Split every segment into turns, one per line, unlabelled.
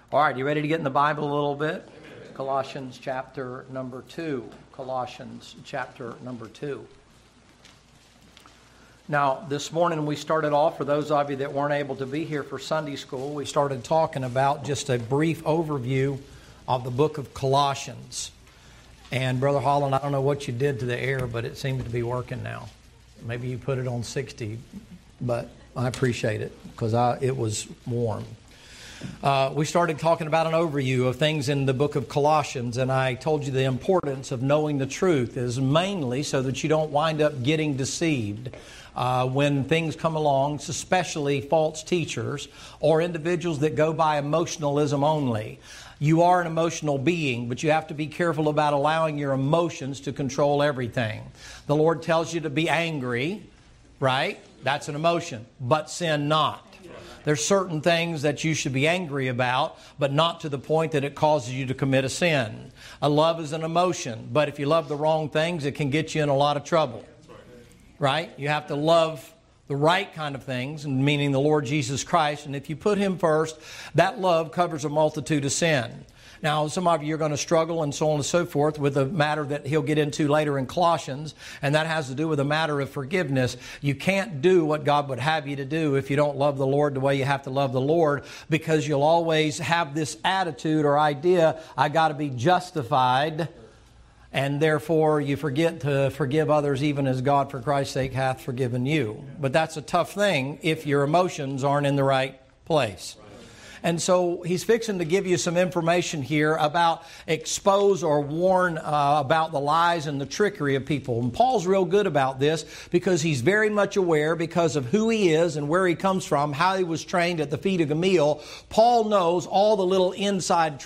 All right, you ready to get in the Bible a little bit? Colossians chapter number 2. Colossians chapter number 2. Now, this morning we started off, for those of you that weren't able to be here for Sunday school, we started talking about just a brief overview of the book of Colossians. And Brother Holland, I don't know what you did to the air, but it seems to be working now. Maybe you put it on 60, but I appreciate it because it was warm. We started talking about an overview of things in the book of Colossians, and I told you the importance of knowing the truth is mainly so that you don't wind up getting deceived when things come along, especially false teachers or individuals that go by emotionalism only. You are an emotional being, but you have to be careful about allowing your emotions to control everything. The Lord tells you to be angry, right? That's an emotion, but sin not. There's certain things that you should be angry about, but not to the point that it causes you to commit a sin. A love is an emotion, but if you love the wrong things, it can get you in a lot of trouble. Right? You have to love the right kind of things, meaning the Lord Jesus Christ. And if you put Him first, that love covers a multitude of sin. Now, some of you are going to struggle and so on and so forth with a matter that he'll get into later in Colossians, and that has to do with a matter of forgiveness. You can't do what God would have you to do if you don't love the Lord the way you have to love the Lord, because you'll always have this attitude or idea, I got to be justified, and therefore you forget to forgive others even as God for Christ's sake hath forgiven you. But that's a tough thing if your emotions aren't in the right place. And so he's fixing to give you some information here about expose or warn about the lies and the trickery of people. And Paul's real good about this because he's very much aware, because of who he is and where he comes from, how he was trained at the feet of Gamaliel. Paul knows all the little inside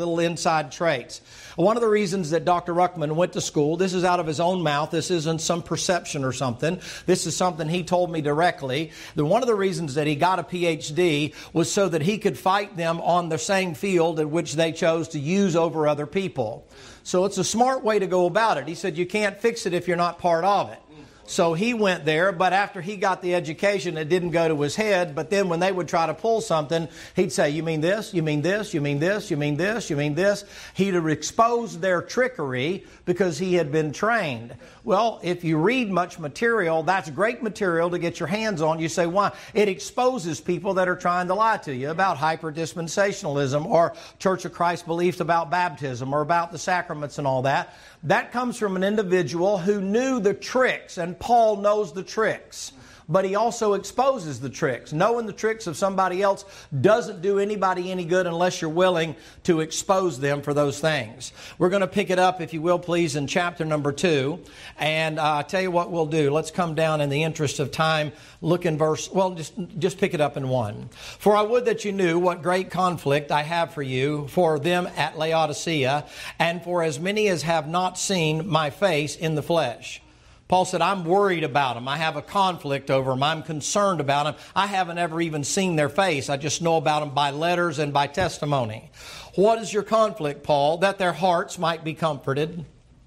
traits. One of the reasons that Dr. Ruckman went to school, this is out of his own mouth, this isn't some perception or something, this is something he told me directly, that one of the reasons that he got a PhD was so that he could fight them on the same field in which they chose to use over other people. So it's a smart way to go about it. He said you can't fix it if you're not part of it. So he went there, but after he got the education, it didn't go to his head. But then when they would try to pull something, he'd say, you mean this, you mean this, you mean this, you mean this, you mean this. He'd have exposed their trickery because he had been trained. Well, if you read much material, that's great material to get your hands on. You say, why? It exposes people that are trying to lie to you about hyper-dispensationalism or Church of Christ beliefs about baptism or about the sacraments and all that. That comes from an individual who knew the tricks, and Paul knows the tricks. But he also exposes the tricks. Knowing the tricks of somebody else doesn't do anybody any good unless you're willing to expose them for those things. We're going to pick it up, if you will, please, in chapter number 2. And I'll tell you what we'll do. Let's come down in the interest of time. Look in verse, well, just pick it up in 1. For I would that you knew what great conflict I have for you, for them at Laodicea, and for as many as have not seen my face in the flesh. Paul said, I'm worried about them. I have a conflict over them. I'm concerned about them. I haven't ever even seen their face. I just know about them by letters and by testimony. What is your conflict, Paul? That their hearts might be comforted.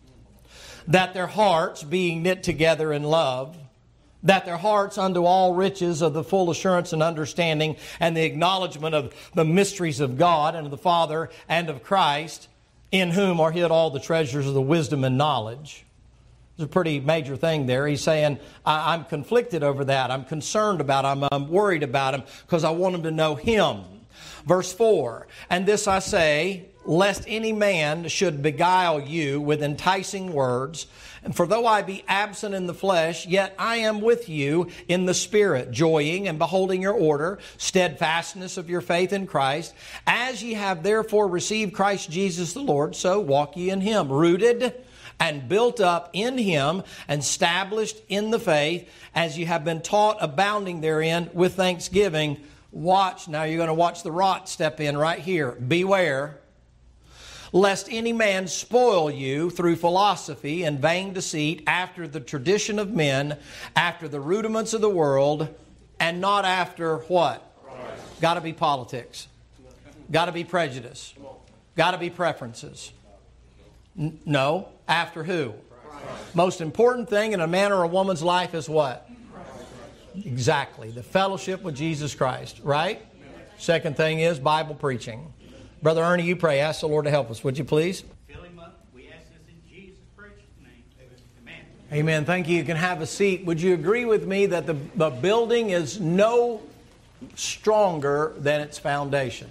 That their hearts being knit together in love. That their hearts unto all riches of the full assurance and understanding and the acknowledgement of the mysteries of God and of the Father and of Christ, in whom are hid all the treasures of the wisdom and knowledge. It's a pretty major thing there. He's saying, I'm conflicted over that. I'm concerned about him. I'm worried about him because I want him to know Him. Verse 4, and this I say, lest any man should beguile you with enticing words. And for though I be absent in the flesh, yet I am with you in the Spirit, joying and beholding your order, steadfastness of your faith in Christ. As ye have therefore received Christ Jesus the Lord, so walk ye in Him, rooted and built up in Him, and established in the faith, as you have been taught, abounding therein with thanksgiving. Watch, now you're going to watch the rot step in right here. Beware, lest any man spoil you through philosophy and vain deceit, after the tradition of men, after the rudiments of the world, and not after what? Got to be politics. Got to be prejudice. Got to be preferences. No. After who? Christ. Most important thing in a man or a woman's life is what? Christ. Exactly. The fellowship with Jesus Christ, right? Second thing is Bible preaching. Brother Ernie, you pray. Ask the Lord to help us, would you please?
Fill him up. We ask this in Jesus' precious name. Amen.
Amen. Thank you. You can have a seat. Would you agree with me that the building is no stronger than its foundation?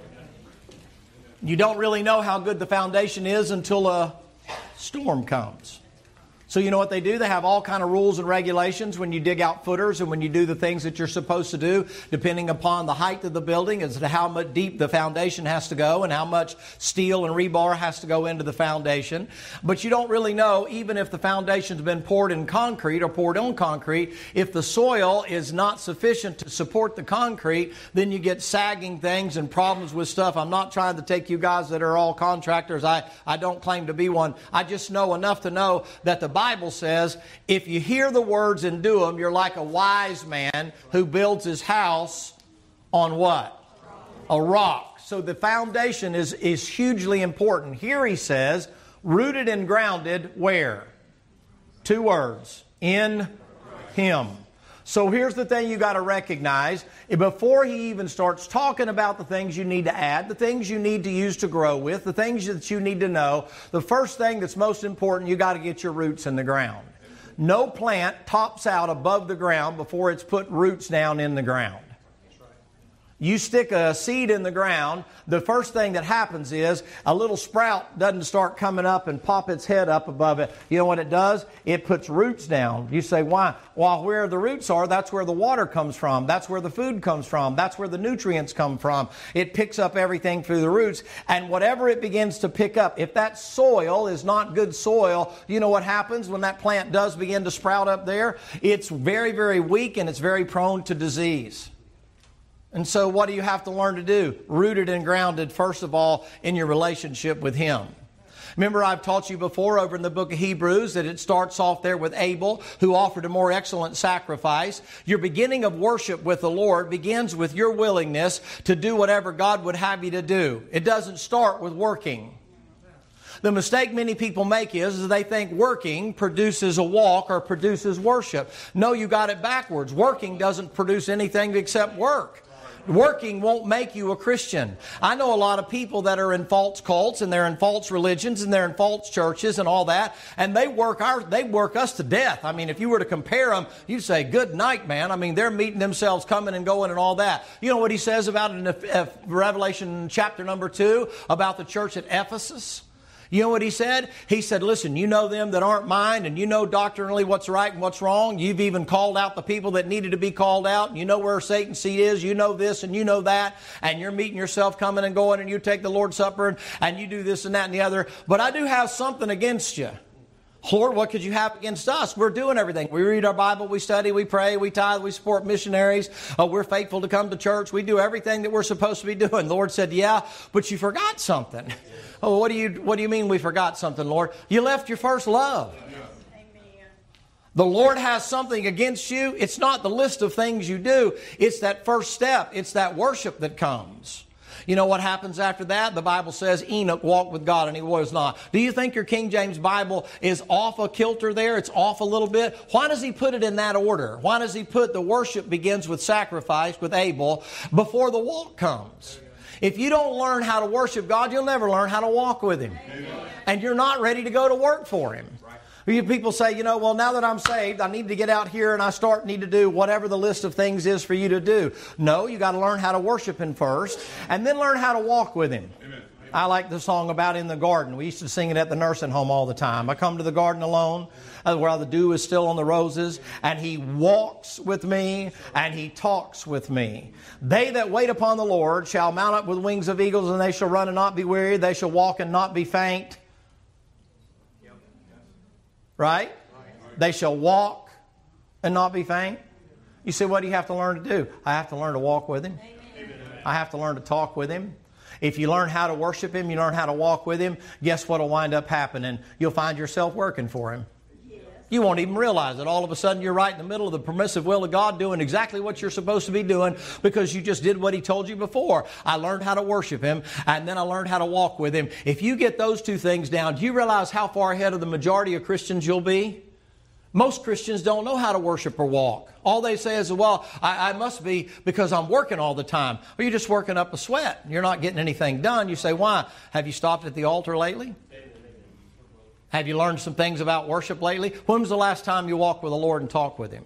You don't really know how good the foundation is until a storm comes. So you know what they do? They have all kind of rules and regulations when you dig out footers and when you do the things that you're supposed to do, depending upon the height of the building as to how much deep the foundation has to go and how much steel and rebar has to go into the foundation. But you don't really know, even if the foundation's been poured in concrete or poured on concrete, if the soil is not sufficient to support the concrete, then you get sagging things and problems with stuff. I'm not trying to take you guys that are all contractors. I don't claim to be one. I just know enough to know that the Bible says, if you hear the words and do them, you're like a wise man who builds his house on what? A rock. So the foundation is hugely important. Here he says, rooted and grounded where? 2 words. In Him. So here's the thing you got to recognize. Before he even starts talking about the things you need to add, the things you need to use to grow with, the things that you need to know, the first thing that's most important, you got to get your roots in the ground. No plant tops out above the ground before it's put roots down in the ground. You stick a seed in the ground, the first thing that happens is a little sprout doesn't start coming up and pop its head up above it. You know what it does? It puts roots down. You say, why? Well, where the roots are, that's where the water comes from. That's where the food comes from. That's where the nutrients come from. It picks up everything through the roots. And whatever it begins to pick up, if that soil is not good soil, you know what happens when that plant does begin to sprout up there? It's very, very weak and it's very prone to disease. And so what do you have to learn to do? Rooted and grounded, first of all, in your relationship with Him. Remember, I've taught you before over in the book of Hebrews that it starts off there with Abel, who offered a more excellent sacrifice. Your beginning of worship with the Lord begins with your willingness to do whatever God would have you to do. It doesn't start with working. The mistake many people make is they think working produces a walk or produces worship. No, you got it backwards. Working doesn't produce anything except work. Working won't make you a Christian. I know a lot of people that are in false cults and they're in false religions and they're in false churches and all that, and they work us to death. I mean, if you were to compare them, you'd say, good night, man. I mean, they're meeting themselves, coming and going and all that. You know what he says about it in Revelation chapter number 2 about the church at Ephesus? You know what he said? He said, listen, you know them that aren't mine, and you know doctrinally what's right and what's wrong. You've even called out the people that needed to be called out. You know where Satan's seat is. You know this and you know that. And you're meeting yourself coming and going, and you take the Lord's Supper, and you do this and that and the other. But I do have something against you. Lord, what could you have against us? We're doing everything. We read our Bible, we study, we pray, we tithe, we support missionaries. We're faithful to come to church. We do everything that we're supposed to be doing. The Lord said, yeah, but you forgot something. Oh, what do you mean we forgot something, Lord? You left your first love. Amen. The Lord has something against you. It's not the list of things you do. It's that first step. It's that worship that comes. You know what happens after that? The Bible says Enoch walked with God and he was not. Do you think your King James Bible is off a kilter there? It's off a little bit? Why does he put it in that order? Why does he put the worship begins with sacrifice, with Abel, before the walk comes? If you don't learn how to worship God, you'll never learn how to walk with Him. Amen. And you're not ready to go to work for Him. Right. People say, well, now that I'm saved, I need to get out here and I need to do whatever the list of things is for you to do. No, you got to learn how to worship Him first and then learn how to walk with Him. Amen. I like the song about in the garden. We used to sing it at the nursing home all the time. I come to the garden alone, where the dew is still on the roses, and He walks with me, and He talks with me. They that wait upon the Lord shall mount up with wings of eagles, and they shall run and not be weary. They shall walk and not be faint. Right? They shall walk and not be faint. You say, what do you have to learn to do? I have to learn to walk with Him. I have to learn to talk with Him. If you learn how to worship Him, you learn how to walk with Him, guess what will wind up happening? You'll find yourself working for Him. Yes. You won't even realize it. All of a sudden, you're right in the middle of the permissive will of God doing exactly what you're supposed to be doing because you just did what He told you before. I learned how to worship Him, and then I learned how to walk with Him. If you get those two things down, do you realize how far ahead of the majority of Christians you'll be? Most Christians don't know how to worship or walk. All they say is, well, I must be because I'm working all the time. Well, you're just working up a sweat. You're not getting anything done. You say, why? Have you stopped at the altar lately? Have you learned some things about worship lately? When was the last time you walked with the Lord and talked with Him?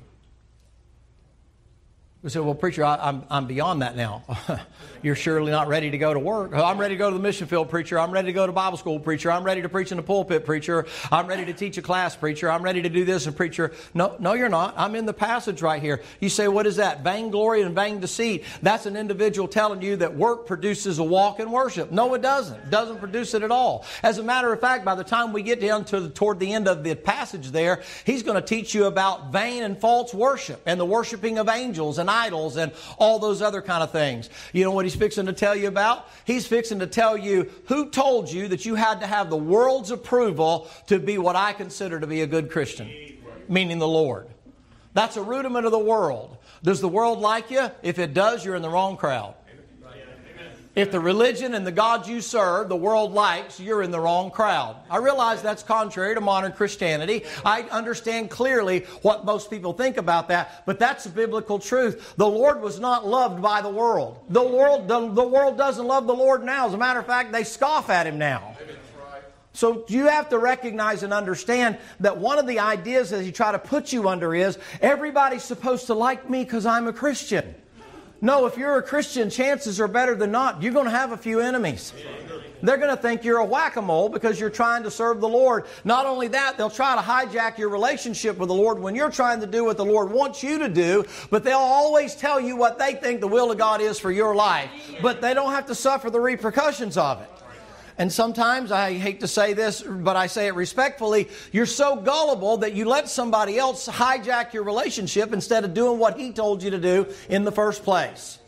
We say, well, preacher, I'm beyond that now. You're surely not ready to go to work. I'm ready to go to the mission field, preacher. I'm ready to go to Bible school, preacher. I'm ready to preach in the pulpit, preacher. I'm ready to teach a class, preacher. I'm ready to do this, and preacher. No, you're not. I'm in the passage right here. You say, what is that? Vainglory and vain deceit. That's an individual telling you that work produces a walk in worship. No, it doesn't. It doesn't produce it at all. As a matter of fact, by the time we get down toward the end of the passage there, he's going to teach you about vain and false worship and the worshiping of angels and idols and all those other kind of things. You know what he's fixing to tell you about? He's fixing to tell you who told you that you had to have the world's approval to be what I consider to be a good Christian, meaning the Lord. That's a rudiment of the world. Does the world like you? If it does, you're in the wrong crowd. If the religion and the God you serve, the world likes, you're in the wrong crowd. I realize that's contrary to modern Christianity. I understand clearly what most people think about that, but that's the biblical truth. The Lord was not loved by the world. The world doesn't love the Lord now. As a matter of fact, they scoff at Him now. So you have to recognize and understand that one of the ideas that He try to put you under is, everybody's supposed to like me because I'm a Christian. No, if you're a Christian, chances are better than not, you're going to have a few enemies. They're going to think you're a whack-a-mole because you're trying to serve the Lord. Not only that, they'll try to hijack your relationship with the Lord when you're trying to do what the Lord wants you to do, but they'll always tell you what they think the will of God is for your life. But they don't have to suffer the repercussions of it. And sometimes, I hate to say this, but I say it respectfully, you're so gullible that you let somebody else hijack your relationship instead of doing what he told you to do in the first place.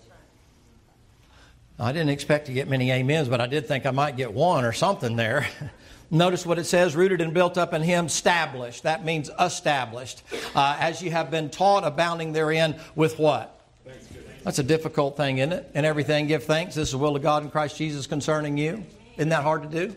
I didn't expect to get many amens, but I did think I might get one or something there. Notice what it says, rooted and built up in Him, established. That means established. As you have been taught, abounding therein with what? That's a difficult thing, isn't it? In everything give thanks. This is the will of God in Christ Jesus concerning you. Isn't that hard to do?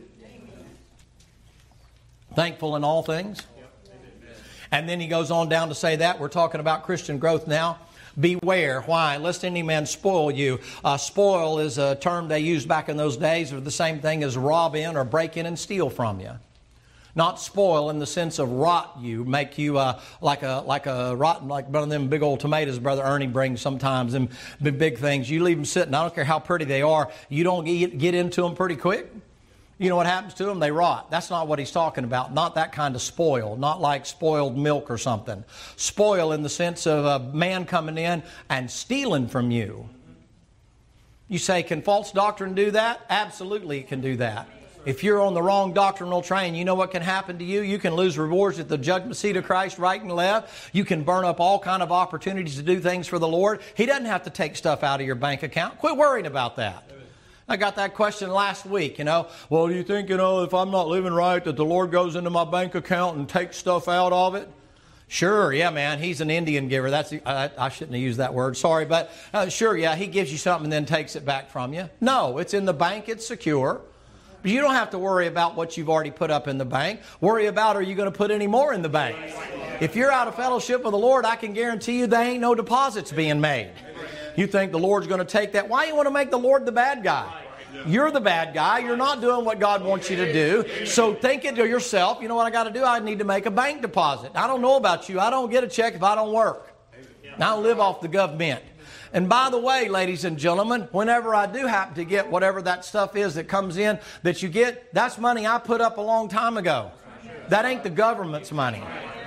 Thankful in all things. And then he goes on down to say that. We're talking about Christian growth now. Beware. Why? Lest any man spoil you. Spoil is a term they used back in those days, or the same thing as rob in or break in and steal from you. Not spoil in the sense of rot you, make you like a rotten, like one of them big old tomatoes Brother Ernie brings sometimes, and big things. You leave them sitting. I don't care how pretty they are. You don't get into them pretty quick. You know what happens to them? They rot. That's not what he's talking about. Not that kind of spoil. Not like spoiled milk or something. Spoil in the sense of a man coming in and stealing from you. You say, can false doctrine do that? Absolutely it can do that. If you're on the wrong doctrinal train, you know what can happen to you? You can lose rewards at the judgment seat of Christ right and left. You can burn up all kind of opportunities to do things for the Lord. He doesn't have to take stuff out of your bank account. Quit worrying about that. I got that question last week, Well, do you think, if I'm not living right, that the Lord goes into my bank account and takes stuff out of it? Sure, yeah, man. He's an Indian giver. I shouldn't have used that word. Sorry, but sure, yeah, He gives you something and then takes it back from you. No, it's in the bank. It's secure. You don't have to worry about what you've already put up in the bank. Worry about, are you going to put any more in the bank? If you're out of fellowship with the Lord, I can guarantee you there ain't no deposits being made. You think the Lord's going to take that? Why do you want to make the Lord the bad guy? You're the bad guy. You're not doing what God wants you to do. So think it to yourself. You know what I got to do? I need to make a bank deposit. I don't know about you. I don't get a check if I don't work. I don't live off the government. And by the way, ladies and gentlemen, whenever I do happen to get whatever that stuff is that comes in that you get, that's money I put up a long time ago. That ain't the government's money.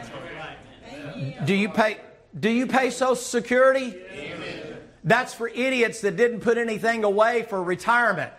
Do you pay Social Security? That's for idiots that didn't put anything away for retirement.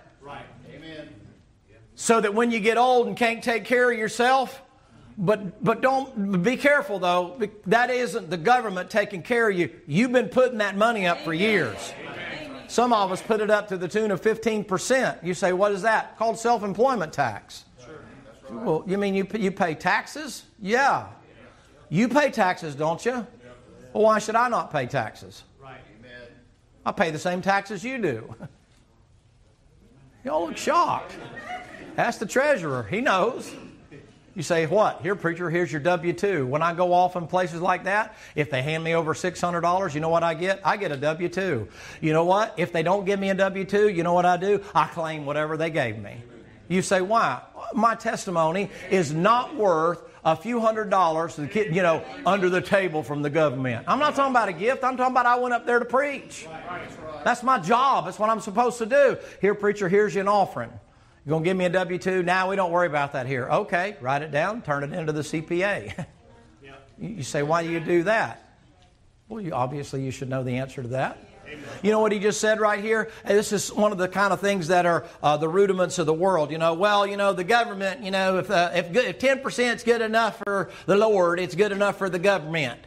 So that when you get old and can't take care of yourself, but don't be careful though. That isn't the government taking care of you. You've been putting that money up for years. Some of us put it up to the tune of 15%. You say, what is that? Called self-employment tax. Well, you mean you pay taxes? Yeah. You pay taxes, don't you? Well, why should I not pay taxes? I pay the same taxes you do. Y'all look shocked. Ask the treasurer. He knows. You say, what? Here, preacher, here's your W-2. When I go off in places like that, if they hand me over $600, you know what I get? I get a W-2. You know what? If they don't give me a W-2, you know what I do? I claim whatever they gave me. You say, why? My testimony is not worth a few $100s, under the table from the government. I'm not talking about a gift. I'm talking about I went up there to preach. That's my job. That's what I'm supposed to do. Here, preacher, here's you an offering. You're going to give me a W-2? Now we don't worry about that here. Okay, write it down, turn it into the CPA. You say, why do you do that? Well, obviously you should know the answer to that. Amen. You know what he just said right here? This is one of the kind of things that are the rudiments of the world. The government, if 10% is good enough for the Lord, it's good enough for the government.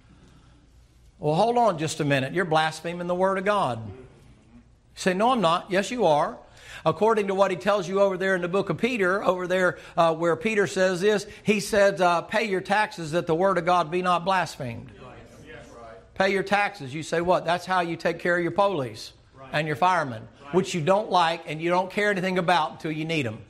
Well, hold on just a minute. You're blaspheming the Word of God. You say, no, I'm not. Yes, you are. According to what he tells you over there in the book of Peter, over there where Peter says this, he said, pay your taxes that the Word of God be not blasphemed. Pay your taxes. You say, what? That's how you take care of your police and your firemen, which you don't like and you don't care anything about until you need them.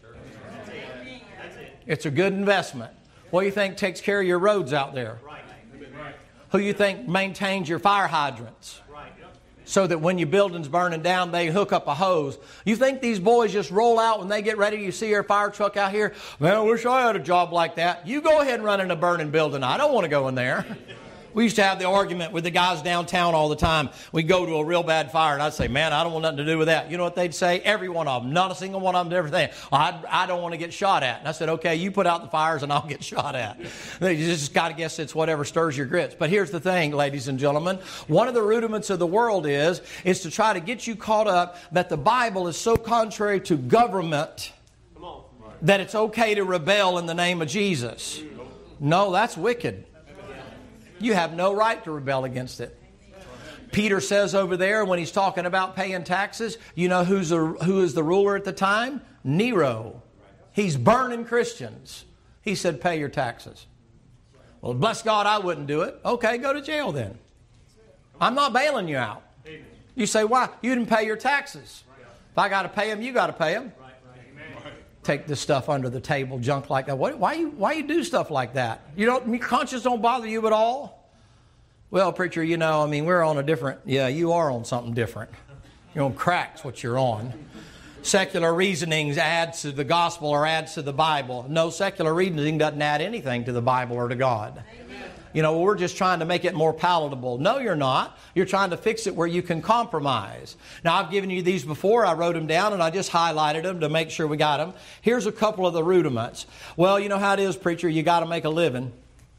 It's a good investment. What do you think takes care of your roads out there? Who you think maintains your fire hydrants? So that when your building's burning down, they hook up a hose. You think these boys just roll out when they get ready? You see your fire truck out here? Man, I wish I had a job like that. You go ahead and run in a burning building. I don't want to go in there. We used to have the argument with the guys downtown all the time. We'd go to a real bad fire, and I'd say, man, I don't want nothing to do with that. You know what they'd say? Every one of them. Not a single one of them, everything. I don't want to get shot at. And I said, okay, you put out the fires, and I'll get shot at. You just got to guess it's whatever stirs your grits. But here's the thing, ladies and gentlemen. One of the rudiments of the world is to try to get you caught up that the Bible is so contrary to government that it's okay to rebel in the name of Jesus. No, that's wicked. You have no right to rebel against it. Peter says over there when he's talking about paying taxes, you know who is the ruler at the time? Nero. He's burning Christians. He said, pay your taxes. Well, bless God, I wouldn't do it. Okay, go to jail then. I'm not bailing you out. You say, why? You didn't pay your taxes. If I got to pay them, you got to pay them. Take this stuff under the table, junk like that. Why you do stuff like that? Your conscience don't bother you at all? Well, preacher, we're on a different... Yeah, you are on something different. You're on cracks, what you're on. Secular reasonings adds to the gospel or adds to the Bible. No, secular reasoning doesn't add anything to the Bible or to God. We're just trying to make it more palatable. No, you're not. You're trying to fix it where you can compromise. Now, I've given you these before. I wrote them down and I just highlighted them to make sure we got them. Here's a couple of the rudiments. Well, you know how it is, preacher. You got to make a living.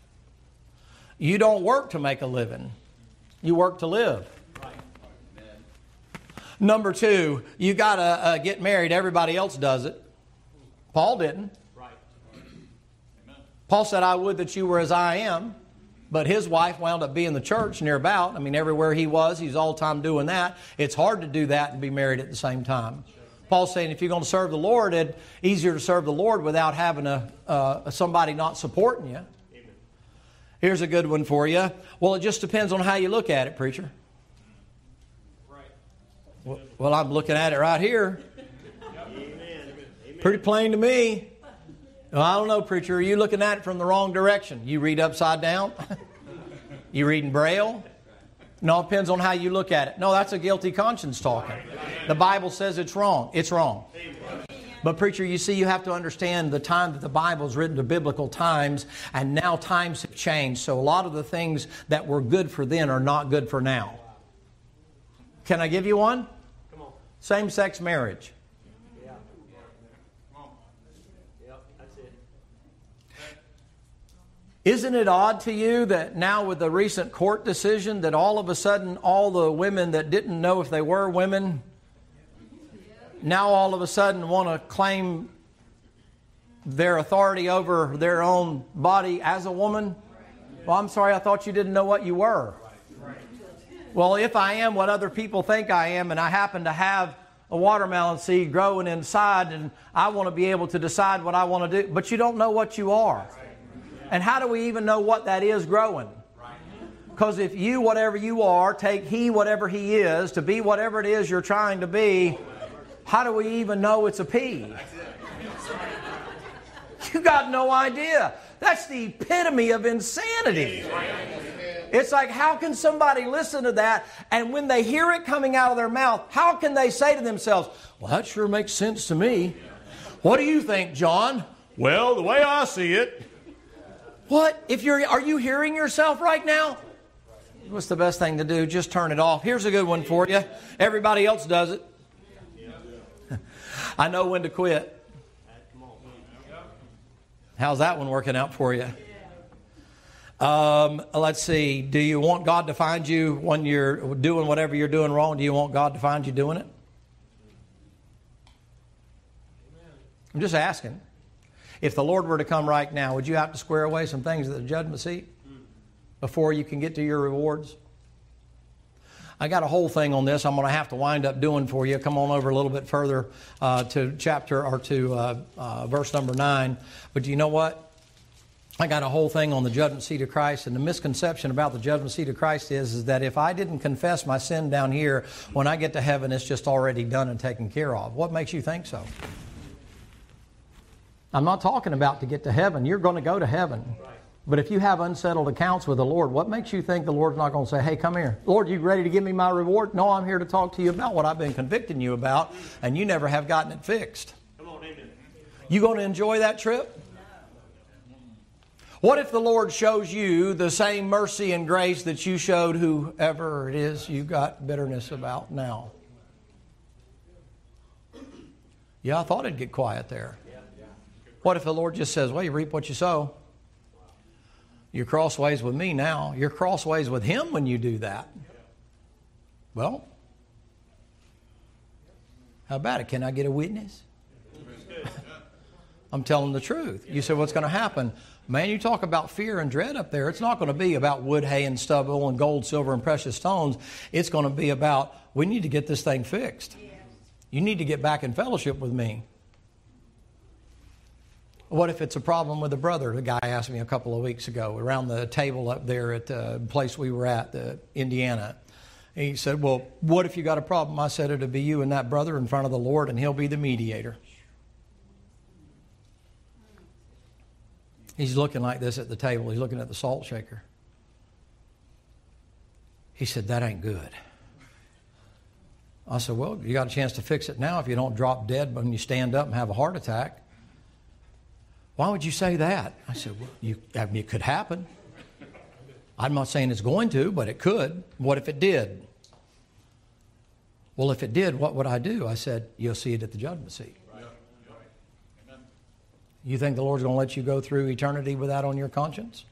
You don't work to make a living. You work to live. Number two, you got to get married. Everybody else does it. Paul didn't. Paul said, I would that you were as I am. But his wife wound up being the church nearbout. Everywhere he was, he's all the time doing that. It's hard to do that and be married at the same time. Paul's saying if you're going to serve the Lord, it's easier to serve the Lord without having somebody not supporting you. Amen. Here's a good one for you. Well, it just depends on how you look at it, preacher. Right. Well, I'm looking at it right here. Amen. Pretty plain to me. Well, I don't know, preacher. Are you looking at it from the wrong direction? You read upside down? You reading Braille? No, it depends on how you look at it. No, that's a guilty conscience talking. The Bible says it's wrong. It's wrong. But preacher, you see, you have to understand the time that the Bible is written to biblical times, and now times have changed. So a lot of the things that were good for then are not good for now. Can I give you one? Come on. Same-sex marriage. Isn't it odd to you that now with the recent court decision that all of a sudden all the women that didn't know if they were women now all of a sudden want to claim their authority over their own body as a woman? Well, I'm sorry, I thought you didn't know what you were. Well, if I am what other people think I am and I happen to have a watermelon seed growing inside and I want to be able to decide what I want to do, but you don't know what you are. And how do we even know what that is growing? Because if you, whatever you are, take he, whatever he is, to be whatever it is you're trying to be, how do we even know it's a pea? You got no idea. That's the epitome of insanity. It's like, how can somebody listen to that, and when they hear it coming out of their mouth, how can they say to themselves, well, that sure makes sense to me. What do you think, John? Well, the way I see it. What? Are you hearing yourself right now? What's the best thing to do? Just turn it off. Here's a good one for you. Everybody else does it. I know when to quit. How's that one working out for you? Let's see. Do you want God to find you when you're doing whatever you're doing wrong? Do you want God to find you doing it? I'm just asking. If the Lord were to come right now, would you have to square away some things at the judgment seat before you can get to your rewards? I got a whole thing on this I'm going to have to wind up doing for you. Come on over a little bit further to chapter or to verse number 9. But do you know what? I got a whole thing on the judgment seat of Christ, and the misconception about the judgment seat of Christ is that if I didn't confess my sin down here, when I get to heaven, it's just already done and taken care of. What makes you think so? I'm not talking about to get to heaven. You're going to go to heaven. But if you have unsettled accounts with the Lord, what makes you think the Lord's not going to say, hey, come here. Lord, you ready to give me my reward? No, I'm here to talk to you about what I've been convicting you about, and you never have gotten it fixed.
Come on, amen.
You going to enjoy that trip? What if the Lord shows you the same mercy and grace that you showed whoever it is you got bitterness about now? Yeah, I thought it'd get quiet there. What if the Lord just says, well, you reap what you sow? You're crossways with me now. You're crossways with Him when you do that. Well, how about it? Can I get a witness? I'm telling the truth. You say, what's going to happen? Man, you talk about fear and dread up there. It's not going to be about wood, hay, and stubble and gold, silver, and precious stones. It's going to be about, we need to get this thing fixed. You need to get back in fellowship with me. What if it's a problem with a brother? The guy asked me a couple of weeks ago around the table up there at the place we were at, Indiana. He said, well, what if you got a problem? I said, it'll be you and that brother in front of the Lord, and He'll be the mediator. He's looking like this at the table. He's looking at the salt shaker. He said, that ain't good. I said, well, you got a chance to fix it now if you don't drop dead when you stand up and have a heart attack. Why would you say that? I said, well, it could happen. I'm not saying it's going to, but it could. What if it did? Well, if it did, what would I do? I said, you'll see it at the judgment seat. You think the Lord's going to let you go through eternity with that on your conscience?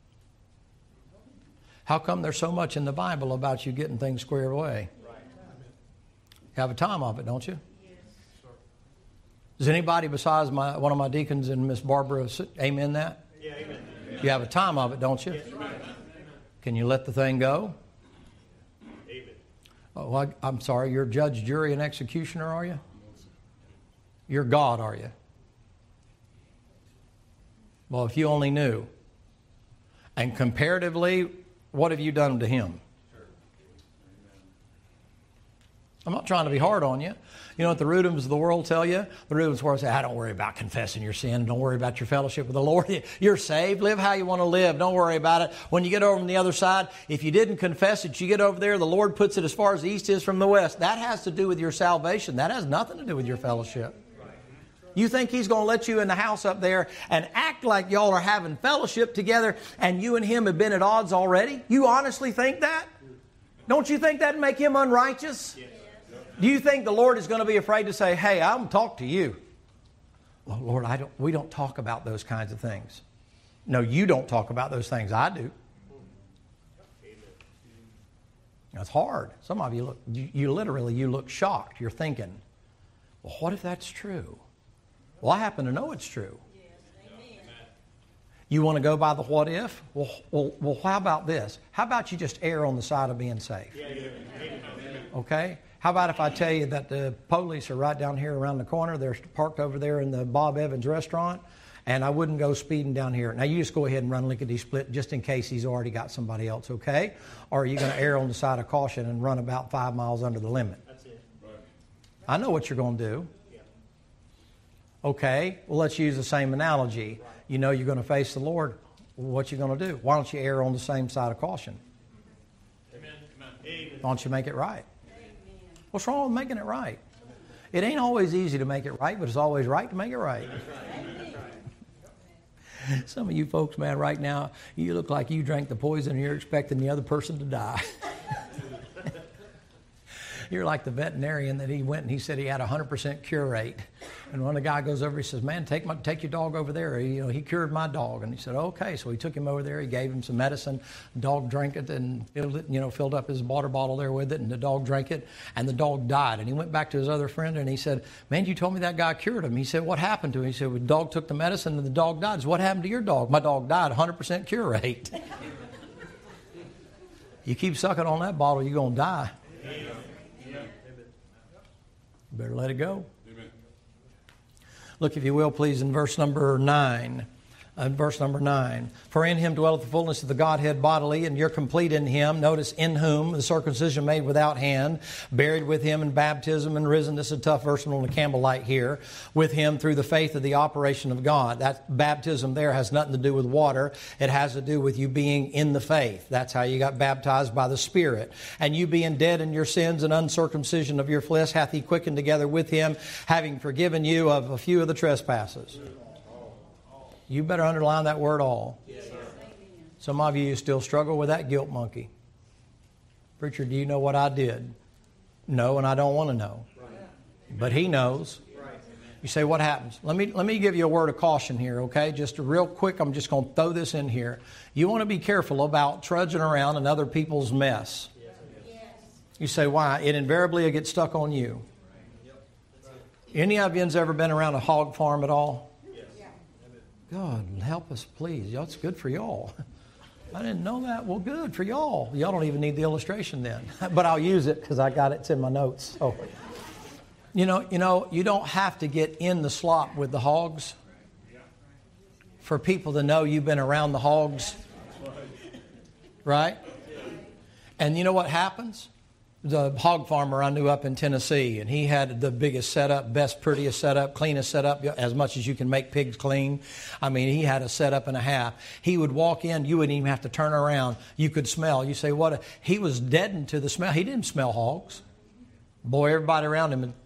How come there's so much in the Bible about you getting things squared away? You have a time of it, don't you? Does anybody besides one of my deacons and Miss Barbara amen that?
Yeah, amen.
You have a time of it, don't you? Can you let the thing go?
Amen.
Oh, I'm sorry, you're judge, jury, and executioner, are you? You're God, are you? Well, if you only knew. And comparatively, what have you done to Him? I'm not trying to be hard on you. You know what the Rudums of the world tell you? The Rudums of the world say, don't worry about confessing your sin. Don't worry about your fellowship with the Lord. You're saved. Live how you want to live. Don't worry about it. When you get over on the other side, if you didn't confess it, you get over there, the Lord puts it as far as the east is from the west. That has to do with your salvation. That has nothing to do with your fellowship. You think He's going to let you in the house up there and act like y'all are having fellowship together and you and Him have been at odds already? You honestly think that? Don't you think that'd make Him unrighteous? Yes. Do you think the Lord is going to be afraid to say, hey, I'm going to talk to you? Well, Lord, we don't talk about those kinds of things. No, you don't talk about those things. I do. It's hard. Some of you look shocked. You're thinking, well, what if that's true? Well, I happen to know it's true. Yes, amen. You want to go by the what if? Well, how about this? How about you just err on the side of being safe? Okay? How about if I tell you that the police are right down here around the corner? They're parked over there in the Bob Evans restaurant, and I wouldn't go speeding down here. Now, you just go ahead and run lickety-split just in case he's already got somebody else, okay? Or are you going to err on the side of caution and run about 5 miles under the limit?
That's it.
I know what you're going to do. Okay, well, let's use the same analogy. You know you're going to face the Lord. What you going to do? Why don't you err on the same side of caution?
Amen.
Why don't you make it right? What's wrong with making it right? It ain't always easy to make it right, but it's always right to make it right. Some of you folks, man, right now, you look like you drank the poison and you're expecting the other person to die. You're like the veterinarian that he went and he said he had a 100% cure rate. And when the guy goes over, he says, man, take your dog over there. He cured my dog. And he said, okay. So he took him over there. He gave him some medicine. The dog drank it and filled up his water bottle there with it. And the dog drank it. And the dog died. And he went back to his other friend and he said, man, you told me that guy cured him. He said, what happened to him? He said, well, the dog took the medicine and the dog died. So what happened to your dog? My dog died, 100% cure rate. You keep sucking on that bottle, you're going to die. Better let it go. Amen. Look, if you will, please, in verse number 9. For in him dwelleth the fullness of the Godhead bodily, and you're complete in him. Notice, in whom the circumcision made without hand, buried with him in baptism and risen. This is a tough verse on the Campbellite here. With him through the faith of the operation of God. That baptism there has nothing to do with water. It has to do with you being in the faith. That's how you got baptized by the Spirit. And you being dead in your sins and uncircumcision of your flesh hath he quickened together with him, having forgiven you of a few of the trespasses. You better underline that word all. Yes, sir. Some of you still struggle with that guilt monkey. Preacher, do you know what I did? No, and I don't want to know. Right. But he knows. Right. You say, what happens? Let me give you a word of caution here, okay? Just real quick, I'm just going to throw this in here. You want to be careful about trudging around in other people's mess. Yes. You say, why? It invariably will get stuck on you. Right. Yep. Any of you's ever been around a hog farm at all? God, help us, please. It's good for y'all. I didn't know that. Well, good for y'all. Y'all don't even need the illustration then. But I'll use it because I got it. It's in my notes. So, you don't have to get in the slop with the hogs for people to know you've been around the hogs. Right? And you know what happens? The hog farmer I knew up in Tennessee, and he had the biggest setup, best, prettiest setup, cleanest setup, as much as you can make pigs clean. I mean, he had a setup and a half. He would walk in, you wouldn't even have to turn around. You could smell. You say, what? He was deadened to the smell. He didn't smell hogs. Boy, everybody around him.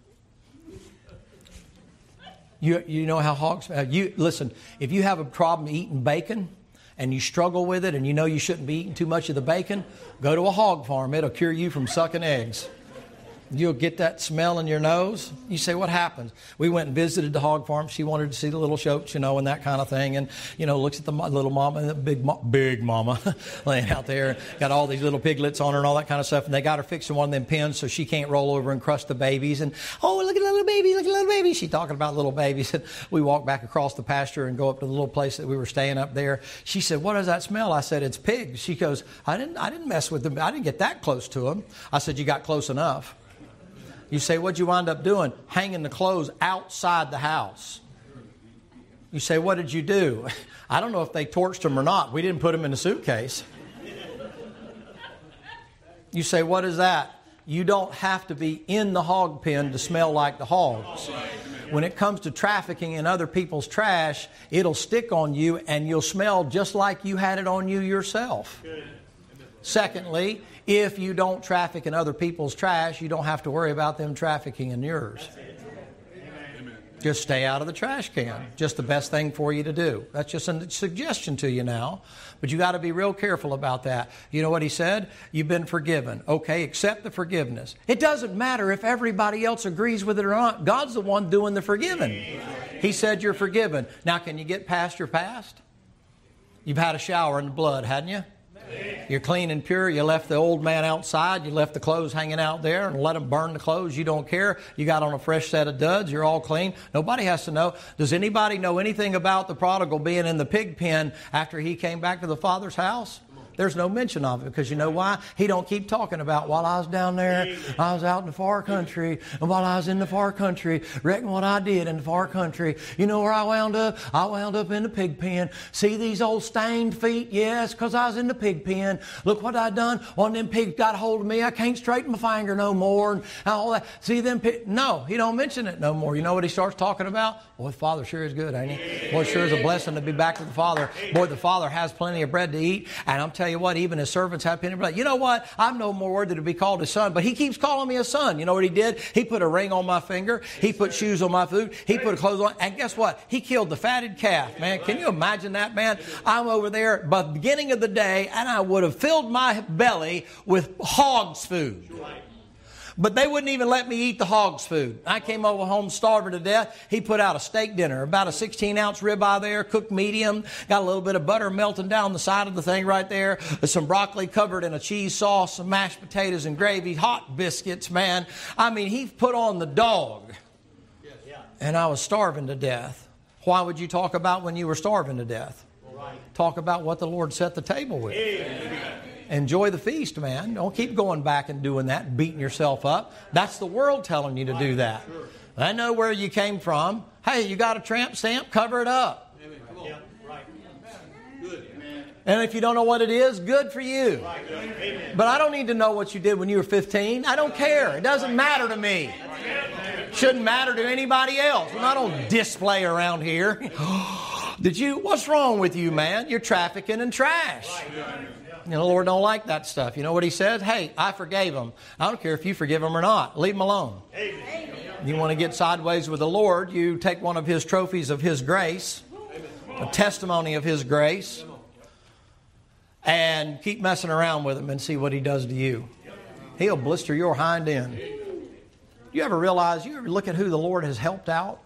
You know how hogs smell? Listen, if you have a problem eating bacon, and you struggle with it and you know you shouldn't be eating too much of the bacon, go to a hog farm. It'll cure you from sucking eggs. You'll get that smell in your nose. You say, what happens? We went and visited the hog farm. She wanted to see the little shoats, and that kind of thing. And, looks at the little mama and the big mama laying out there. Got all these little piglets on her and all that kind of stuff. And they got her fixing one of them pens so she can't roll over and crush the babies. And, oh, look at the little baby, look at the little baby. She's talking about little babies. And we walked back across the pasture and go up to the little place that we were staying up there. She said, what does that smell? I said, it's pigs. She goes, I didn't mess with them. I didn't get that close to them. I said, you got close enough. You say, what'd you wind up doing? Hanging the clothes outside the house. You say, what did you do? I don't know if they torched them or not. We didn't put them in a suitcase. You say, what is that? You don't have to be in the hog pen to smell like the hogs. When it comes to trafficking in other people's trash, it'll stick on you and you'll smell just like you had it on you yourself. Secondly, if you don't traffic in other people's trash, you don't have to worry about them trafficking in yours. Just stay out of the trash can. Just the best thing for you to do. That's just a suggestion to you now. But you got to be real careful about that. You know what he said? You've been forgiven. Okay, accept the forgiveness. It doesn't matter if everybody else agrees with it or not. God's the one doing the forgiving. He said you're forgiven. Now, can you get past your past? You've had a shower in the blood, hadn't you? You're clean and pure. You left the old man outside. You left the clothes hanging out there and let them burn the clothes. You don't care. You got on a fresh set of duds. You're all clean. Nobody has to know. Does anybody know anything about the prodigal being in the pig pen after he came back to the father's house? There's no mention of it because you know why? He don't keep talking about while I was down there, I was out in the far country, and while I was in the far country, reckon what I did in the far country. You know where I wound up? I wound up in the pig pen. See these old stained feet? Yes, because I was in the pig pen. Look what I done. One of them pigs got a hold of me. I can't straighten my finger no more. And all that. See them pigs? No, he don't mention it no more. You know what he starts talking about? Boy, the Father sure is good, ain't he? Boy, sure is a blessing to be back with the Father. Boy, the Father has plenty of bread to eat. And I'm telling you what, even his servants have plenty of bread. You know what? I'm no more worthy to be called his son, but he keeps calling me a son. You know what he did? He put a ring on my finger. He put shoes on my foot. He put clothes on. And guess what? He killed the fatted calf, man. Can you imagine that, man? I'm over there by the beginning of the day, and I would have filled my belly with hog's food. But they wouldn't even let me eat the hog's food. I came over home starving to death. He put out a steak dinner, about a 16-ounce ribeye there, cooked medium, got a little bit of butter melting down the side of the thing right there, some broccoli covered in a cheese sauce, some mashed potatoes and gravy, hot biscuits, man. I mean, he put on the dog. And I was starving to death. Why would you talk about when you were starving to death? Talk about what the Lord set the table with. Enjoy the feast, man. Don't keep going back and doing that, beating yourself up. That's the world telling you to do that. I know where you came from. Hey, you got a tramp stamp? Cover it up. And if you don't know what it is, good for you. But I don't need to know what you did when you were 15. I don't care. It doesn't matter to me. Shouldn't matter to anybody else. We're not on display around here. What's wrong with you, man? You're trafficking in trash. You know, the Lord don't like that stuff. You know what he says? Hey, I forgave him. I don't care if you forgive him or not. Leave him alone. Amen. You want to get sideways with the Lord, you take one of his trophies of his grace, a testimony of his grace, and keep messing around with him and see what he does to you. He'll blister your hind end. You ever look at who the Lord has helped out?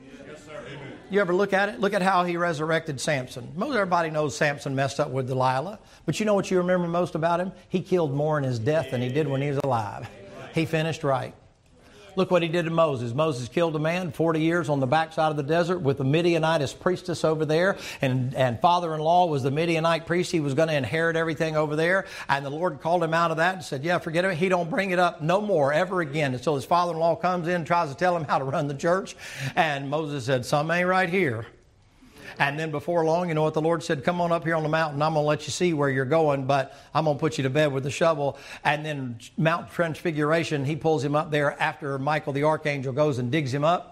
You ever look at it? Look at how he resurrected Samson. Most everybody knows Samson messed up with Delilah. But you know what you remember most about him? He killed more in his death than he did when he was alive. He finished right. Look what he did to Moses. Moses killed a man 40 years on the backside of the desert with the Midianitess priestess over there. And father-in-law was the Midianite priest. He was going to inherit everything over there. And the Lord called him out of that and said, yeah, forget it. He don't bring it up no more ever again. And so his father-in-law comes in and tries to tell him how to run the church. And Moses said, something ain't right here. And then before long, you know what the Lord said? Come on up here on the mountain. I'm going to let you see where you're going, but I'm going to put you to bed with a shovel. And then Mount Transfiguration, he pulls him up there after Michael the archangel goes and digs him up.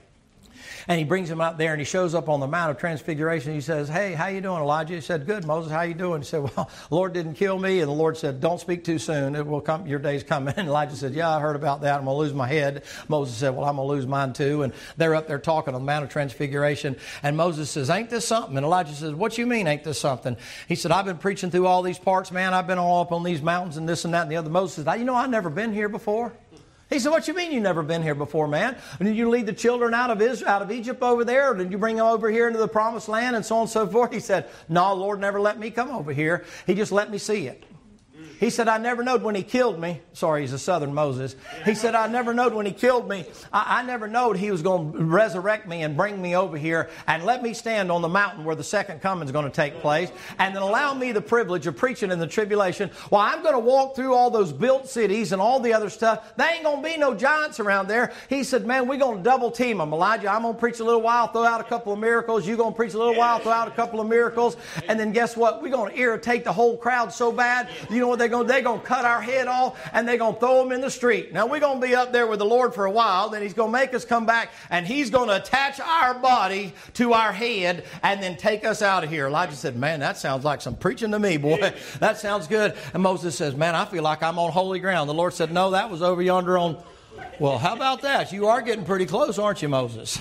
And he brings him out there and he shows up on the Mount of Transfiguration. He says, hey, how you doing, Elijah? He said, good, Moses, how you doing? He said, well, the Lord didn't kill me. And the Lord said, don't speak too soon. It will come. Your day's coming. And Elijah said, yeah, I heard about that. I'm going to lose my head. Moses said, well, I'm going to lose mine too. And they're up there talking on the Mount of Transfiguration. And Moses says, ain't this something? And Elijah says, what you mean, ain't this something? He said, I've been preaching through all these parts, man. I've been all up on these mountains and this and that and the other. Moses said, you know, I've never been here before. He said, what you mean you've never been here before, man? Did you lead the children out of Egypt over there? Or did you bring them over here into the promised land and so on and so forth? He said, no, the Lord never let me come over here. He just let me see it. He said, I never knowed when he killed me. Sorry, he's a southern Moses. He said, I never knowed when he killed me. I never knowed he was going to resurrect me and bring me over here and let me stand on the mountain where the second coming is going to take place and then allow me the privilege of preaching in the tribulation while I'm going to walk through all those built cities and all the other stuff. There ain't going to be no giants around there. He said, man, we're going to double team them. Elijah, I'm going to preach a little while, throw out a couple of miracles. You're going to preach a little while, throw out a couple of miracles. And then guess what? We're going to irritate the whole crowd so bad. You know what they're going to cut our head off and they're going to throw them in the street. Now we're going to be up there with the Lord for a while. Then he's going to make us come back and he's going to attach our body to our head and then take us out of here. Elijah said, man, that sounds like some preaching to me, boy. That sounds good. And Moses says, man, I feel like I'm on holy ground. The Lord said, no, that was over yonder on... Well, how about that? You are getting pretty close, aren't you, Moses?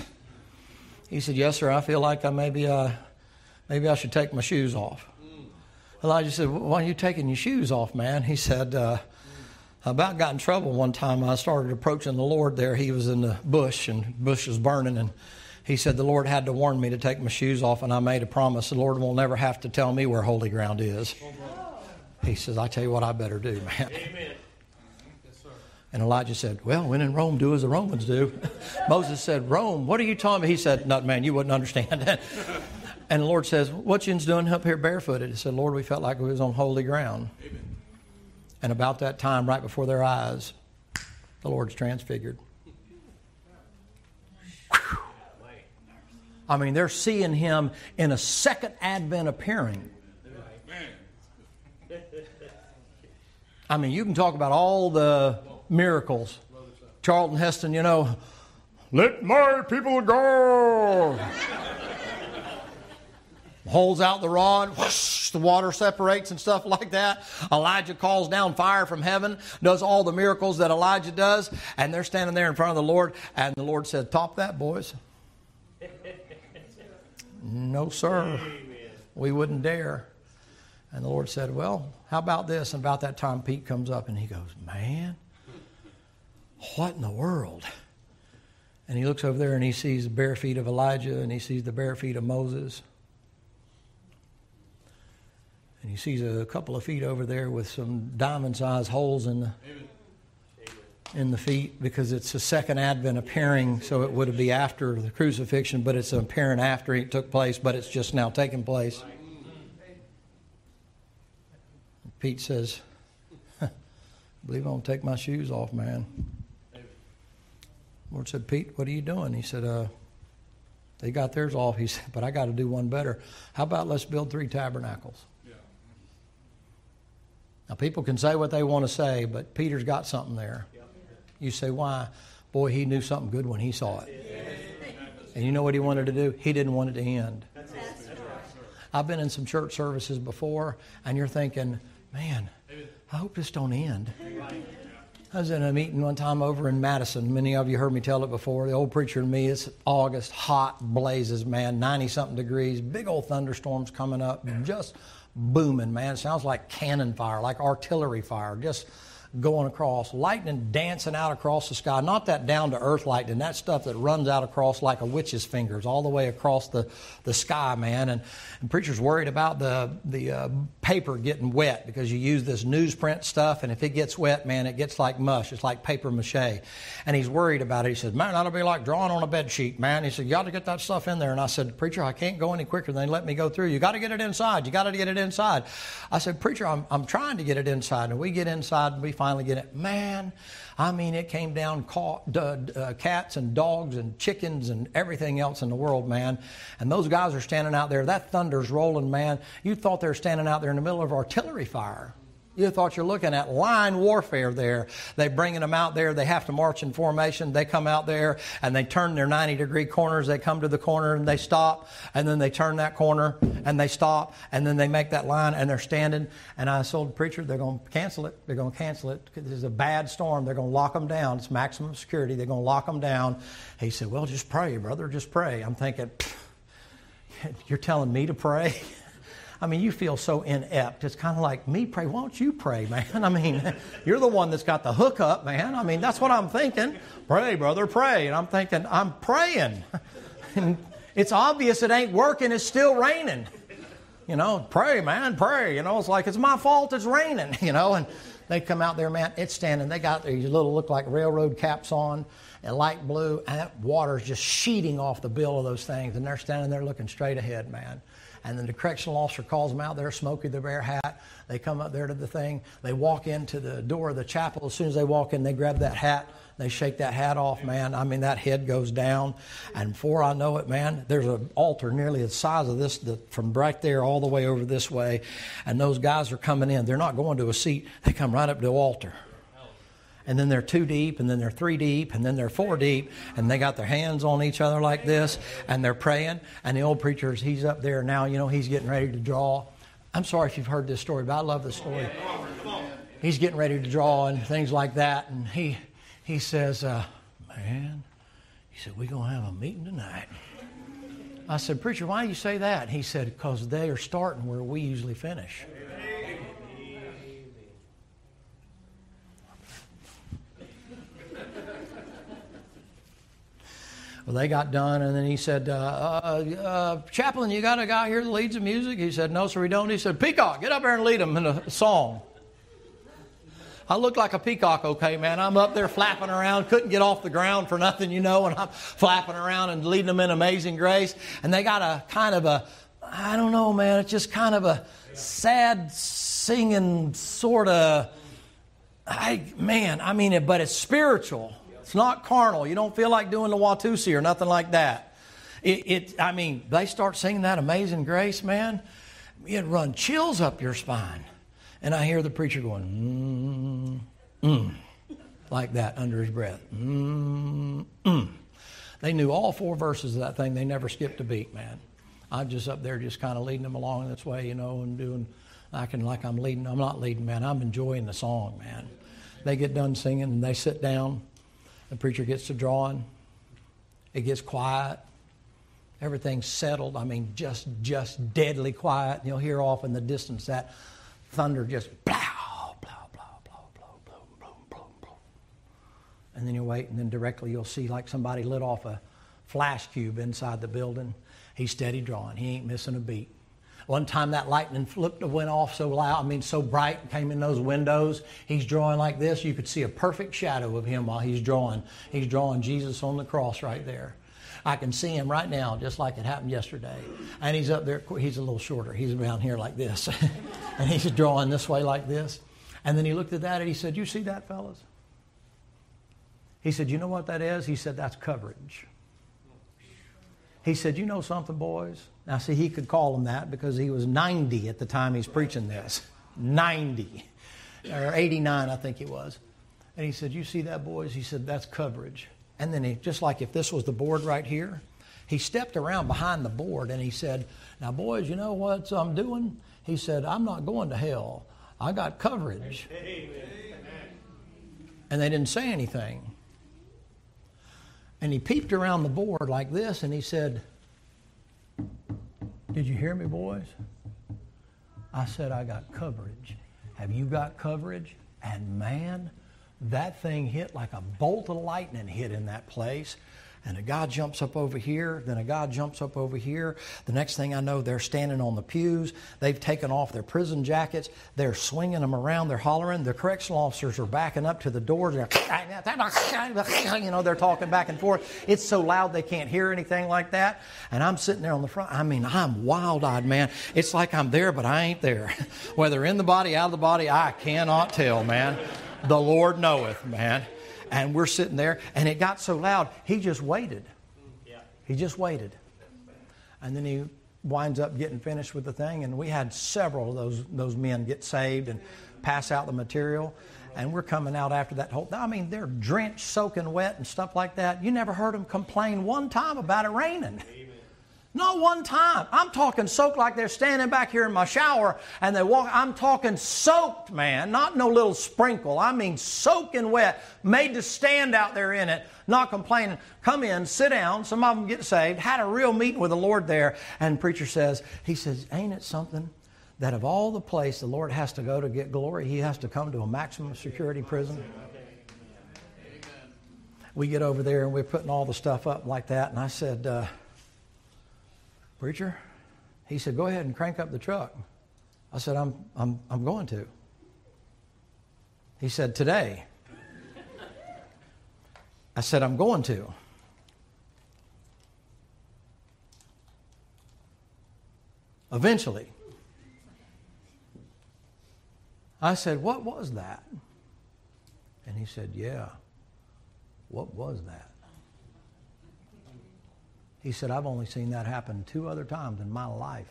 He said, yes, sir. I feel like maybe I should take my shoes off. Elijah said, why are you taking your shoes off, man? He said, I about got in trouble one time. I started approaching the Lord there. He was in the bush, and the bush was burning. And he said, the Lord had to warn me to take my shoes off, and I made a promise. The Lord will never have to tell me where holy ground is. He says, I tell you what I better do, man. Amen. And Elijah said, well, when in Rome, do as the Romans do. Moses said, Rome, what are you talking about? He said, no, man, you wouldn't understand that. And the Lord says, what you doing up here barefooted? He said, Lord, we felt like we was on holy ground. Amen. And about that time, right before their eyes, the Lord's transfigured. Whew. I mean, they're seeing him in a second advent appearing. I mean, you can talk about all the miracles. Charlton Heston, you know, let my people go. Holds out the rod, whoosh, the water separates and stuff like that. Elijah calls down fire from heaven, does all the miracles that Elijah does, and they're standing there in front of the Lord, and the Lord said, top that, boys. No, sir. We wouldn't dare. And the Lord said, well, how about this? And about that time, Pete comes up and he goes, man, what in the world? And he looks over there and he sees the bare feet of Elijah and he sees the bare feet of Moses. And he sees a couple of feet over there with some diamond-sized holes in the feet, because it's a second advent appearing, so it would be after the crucifixion, but it's appearing after it took place, but it's just now taking place. Pete says, I believe I'm going to take my shoes off, man. The Lord said, Pete, what are you doing? He said, they got theirs off. He said, but I got to do one better. How about let's build 3 tabernacles? Yeah. Now, people can say what they want to say, but Peter's got something there. Yeah. You say, why? Boy, he knew something good when he saw it. Yeah. And you know what he wanted to do? He didn't want it to end. That's right. I've been in some church services before, and you're thinking, man, I hope this don't end. I was in a meeting one time over in Madison. Many of you heard me tell it before. The old preacher and me, it's August, hot blazes, man, 90-something degrees, big old thunderstorms coming up, just booming, man. It sounds like cannon fire, like artillery fire, just going across, lightning dancing out across the sky. Not that down-to-earth lightning, that stuff that runs out across like a witch's fingers all the way across the sky, man. And preacher's worried about the paper getting wet, because you use this newsprint stuff, and if it gets wet, man, it gets like mush. It's like paper mache. And he's worried about it. He says, man, that'll be like drawing on a bed sheet, man. He said, you got to get that stuff in there. And I said, preacher, I can't go any quicker than they let me go through. You got to get it inside. You got to get it inside. I said, preacher, I'm trying to get it inside. And we get inside, and we finally get it. Man, I mean, it came down cats and dogs and chickens and everything else in the world, man. And those guys are standing out there. That thunder's rolling, man. You thought they were standing out there in the middle of artillery fire. You thought you're looking at line warfare there. They're bringing them out there. They have to march in formation. They come out there and they turn their 90-degree corners. They come to the corner and they stop. And then they turn that corner and they stop. And then they make that line and they're standing. And I told the preacher, they're going to cancel it. They're going to cancel it. This is a bad storm. They're going to lock them down. It's maximum security. They're going to lock them down. He said, well, just pray, brother. Just pray. I'm thinking, you're telling me to pray? I mean, you feel so inept. It's kind of like, me pray, why don't you pray, man? I mean, you're the one that's got the hookup, man. I mean, that's what I'm thinking. Pray, brother, pray. And I'm thinking, I'm praying. And it's obvious it ain't working. It's still raining. You know, pray, man, pray. You know, it's like, it's my fault it's raining, you know. And they come out there, man, it's standing. They got these little, look like railroad caps on, and light blue, and that water's just sheeting off the bill of those things. And they're standing there looking straight ahead, man. And then the correctional officer calls them out there, Smokey the Bear hat. They come up there to the thing. They walk into the door of the chapel. As soon as they walk in, they grab that hat. They shake that hat off, man. I mean, that head goes down. And before I know it, man, there's an altar nearly the size of this, from right there all the way over this way. And those guys are coming in. They're not going to a seat. They come right up to the altar. And then they're 2 deep, and then they're 3 deep, and then they're 4 deep, and they got their hands on each other like this, and they're praying. And the old preacher, he's up there now, you know, he's getting ready to draw. I'm sorry if you've heard this story, but I love this story. He's getting ready to draw and things like that, and he says, man, he said, we're going to have a meeting tonight. I said, preacher, why do you say that? He said, because they are starting where we usually finish. Well, they got done, and then he said, Chaplain, you got a guy here that leads the music? He said, no, sir, we don't. He said, Peacock, get up there and lead them in a song. I look like a peacock, okay, man. I'm up there flapping around, couldn't get off the ground for nothing, you know, and I'm flapping around and leading them in Amazing Grace. And they got a kind of a I don't know, man. It's just kind of a sad singing sort of, but it's spiritual. It's not carnal. You don't feel like doing the Watusi or nothing like that. They start singing that Amazing Grace, man. It'd run chills up your spine. And I hear the preacher going, like that under his breath. They knew all 4 verses of that thing. They never skipped a beat, man. I'm just up there just kind of leading them along this way, and doing acting like I'm leading. I'm not leading, man. I'm enjoying the song, man. They get done singing and they sit down. The preacher gets to drawing. It gets quiet. Everything's settled. Just deadly quiet. You'll hear off in the distance that thunder just blow, blow, blow, blow, blow, blow, blow, blow, blow. And then you wait, and then directly you'll see like somebody lit off a flash cube inside the building. He's steady drawing. He ain't missing a beat. One time that lightning went off so loud, so bright, came in those windows. He's drawing like this. You could see a perfect shadow of him while he's drawing. He's drawing Jesus on the cross right there. I can see him right now, just like it happened yesterday. And he's up there. He's a little shorter. He's around here like this. And he's drawing this way like this. And then he looked at that and he said, "You see that, fellas?" He said, "You know what that is?" He said, "That's coverage." He said, "You know something, boys?" Now, see, he could call them that because he was 90 at the time he's preaching this. 90. Or 89, I think he was. And he said, "You see that, boys?" He said, "That's coverage." And then he, just like if this was the board right here, he stepped around behind the board and he said, "Now, boys, you know what I'm doing?" He said, "I'm not going to hell. I got coverage." And they didn't say anything. And he peeped around the board like this and he said, "Did you hear me, boys?" I said, "I got coverage. Have you got coverage?" And man, that thing hit like a bolt of lightning hit in that place. And a guy jumps up over here, then a guy jumps up over here. The next thing I know, they're standing on the pews. They've taken off their prison jackets. They're swinging them around. They're hollering. The correctional officers are backing up to the doors. They're talking back and forth. It's so loud they can't hear anything like that. And I'm sitting there on the front. I'm wild-eyed, man. It's like I'm there, but I ain't there. Whether in the body, out of the body, I cannot tell, man. The Lord knoweth, man. And we're sitting there, and it got so loud, he just waited. He just waited. And then he winds up getting finished with the thing, and we had several of those men get saved and pass out the material. And we're coming out after that whole... they're drenched, soaking wet and stuff like that. You never heard them complain one time about it raining. Not one time. I'm talking soaked like they're standing back here in my shower and they walk. I'm talking soaked, man. Not no little sprinkle. Soaking wet. Made to stand out there in it. Not complaining. Come in, sit down. Some of them get saved. Had a real meeting with the Lord there. And the preacher says, "Ain't it something that of all the place the Lord has to go to get glory, he has to come to a maximum security prison?" We get over there and we're putting all the stuff up like that. And I said, "Preacher," he said, "Go ahead and crank up the truck." I said, I'm going to." He said, "Today?" I said, "I'm going to." "Eventually." I said, "What was that?" And he said, "Yeah, what was that?" He said, "I've only seen that happen 2 other times in my life."